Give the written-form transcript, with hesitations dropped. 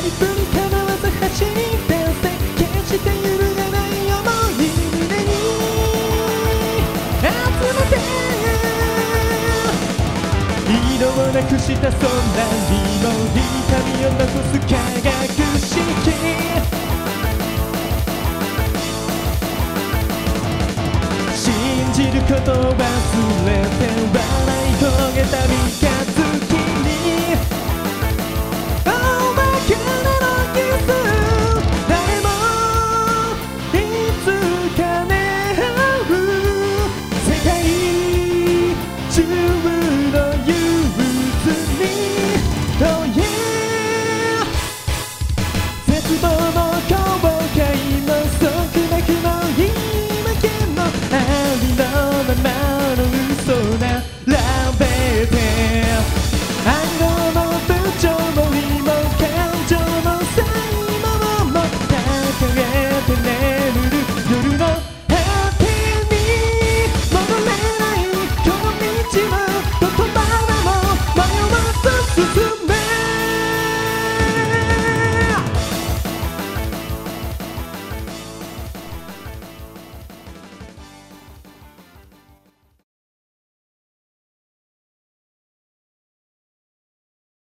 振り構わず走り出せ決して揺るがない想い胸に集めて色をなくした空にも痛みを残す化学式信じることを忘れ